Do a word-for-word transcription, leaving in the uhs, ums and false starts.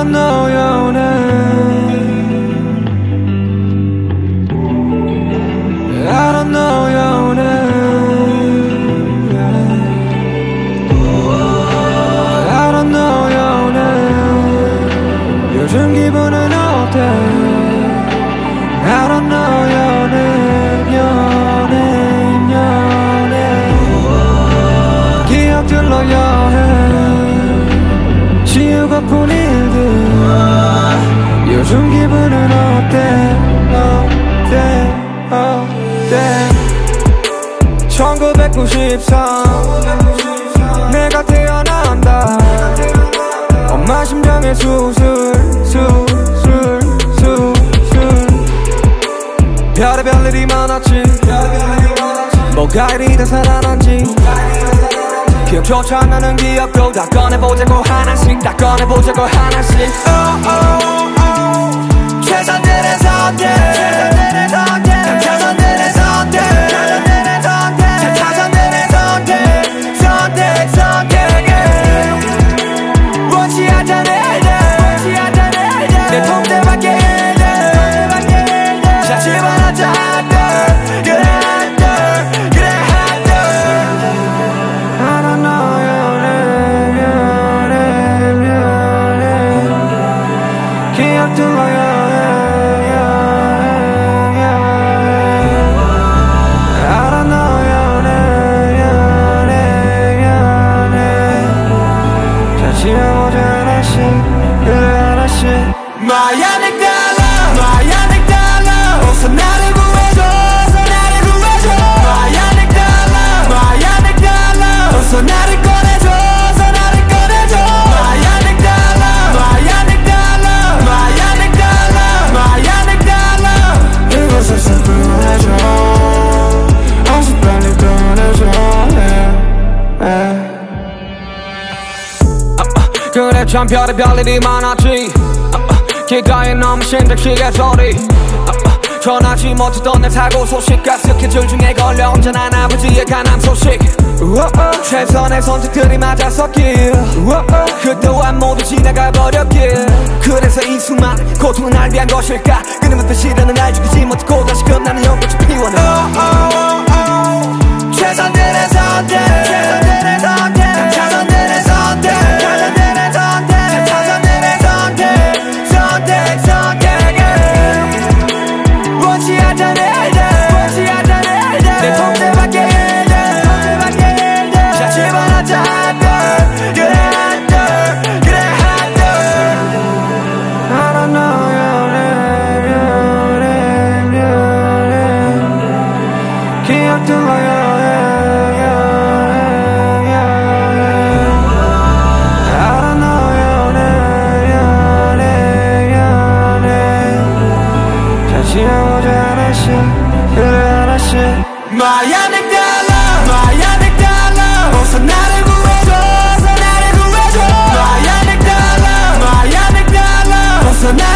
don't know your name. I don't know your name. I don't know your name. 요즘 기분은 어때? I don't know your name, your name, your name. 기억들로 여행 지우고픈 일들. 요즘 기분은 어때? 어때? 어때? 천구백구십삼 내가 태어난다. 엄마 심장에 수술 수술 수술. 별의별 일이 많았지. 뭐가 이리 다 살아난지 기억조차 안 나는 기억도 다 꺼내보자고 하나씩. 다 꺼내보자고 하나씩. oh, oh, oh. 최선들의 선택 최선들의 선택 최선들의 선택 최선들의 선택 최선들의 선택 선택 선택. 원치 않잖아 원치 않잖아 내 통제 밖에 자 집어넣자 그래 한들 그래 한들. I don't know your name, your name, your name. 기억들로 여행, 여행, 여행. I don't know your name, your name, your name. 자 지워보자 하나씩 그래 하나씩. 마야닉 달러 마야닉 달러 어서 나를 구해줘 어서 나를 구해줘. 마야닉 달러 마야닉 달러 어서 나를 꺼내줘 어서 나를 꺼내줘. 마야닉 달러 마야닉 달러 마야닉 달러 마야닉 달러. 이곳에서 구해줘 어서 빨리 꺼내줘. yeah, yeah. 그래 참 별의별 일이 많았지. 길가에 너무 신택시계 소리. 전하지 못했던 내 사고 소식과 스케줄 중에 걸려 언제나 아버지의 간암 소식. 최선의 선택들이 맞아섰길 그 또한 모두 지나가버렸길. 그래서 이 수많은 고통은 날 위한 것일까. 끊임없는 시련은 날 죽이지 못하고 다시 끝나는 연꽃이 피워내. 최선들의 선택 최선들의 선택 최선들의 선택 최선들의 선택 최선들의 선택 선택 선택. 원치 않잖아 원치 않잖아 내 통제 밖에 자 집어넣자 한들 그래 한들 그래 한들. I don't know your name, your name, your name. 기억들로 여행 여행 여행. I don't know your name, your name, your name. 자 지워보자 하나씩 그래 하나씩. 마야닉 달러 마야닉 달러 어서 나를 구해줘 어서 나를 구해줘. 마야닉 달러 마야닉 달러 어서 나